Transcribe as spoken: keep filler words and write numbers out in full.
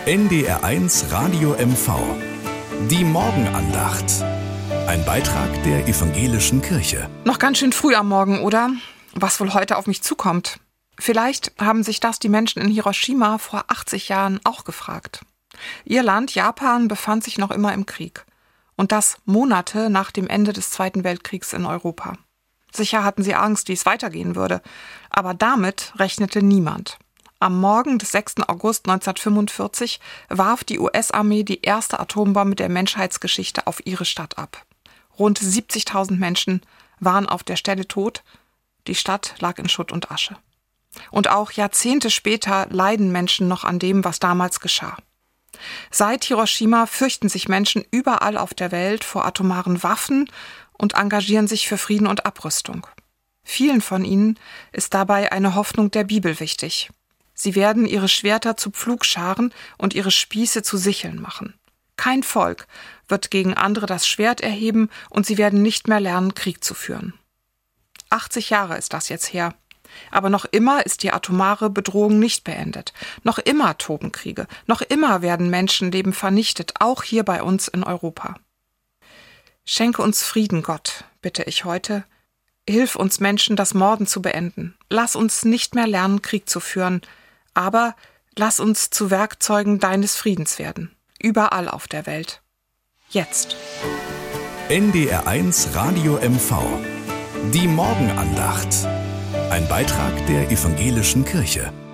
N D R eins Radio M V. Die Morgenandacht. Ein Beitrag der Evangelischen Kirche. Noch ganz schön früh am Morgen, oder? Was wohl heute auf mich zukommt? Vielleicht haben sich das die Menschen in Hiroshima vor achtzig Jahren auch gefragt. Ihr Land, Japan, befand sich noch immer im Krieg. Und das Monate nach dem Ende des Zweiten Weltkriegs in Europa. Sicher hatten sie Angst, wie es weitergehen würde. Aber damit rechnete niemand. Am Morgen des sechsten August neunzehnhundertfünfundvierzig warf die U S-Armee die erste Atombombe der Menschheitsgeschichte auf ihre Stadt ab. Rund siebzigtausend Menschen waren auf der Stelle tot. Die Stadt lag in Schutt und Asche. Und auch Jahrzehnte später leiden Menschen noch an dem, was damals geschah. Seit Hiroshima fürchten sich Menschen überall auf der Welt vor atomaren Waffen und engagieren sich für Frieden und Abrüstung. Vielen von ihnen ist dabei eine Hoffnung der Bibel wichtig. Sie werden ihre Schwerter zu Pflugscharen und ihre Spieße zu Sicheln machen. Kein Volk wird gegen andere das Schwert erheben und sie werden nicht mehr lernen, Krieg zu führen. achtzig Jahre ist das jetzt her. Aber noch immer ist die atomare Bedrohung nicht beendet. Noch immer toben Kriege. Noch immer werden Menschenleben vernichtet, auch hier bei uns in Europa. Schenke uns Frieden, Gott, bitte ich heute. Hilf uns Menschen, das Morden zu beenden. Lass uns nicht mehr lernen, Krieg zu führen. Aber lass uns zu Werkzeugen deines Friedens werden. Überall auf der Welt. Jetzt. N D R eins Radio M V. Die Morgenandacht. Ein Beitrag der Evangelischen Kirche.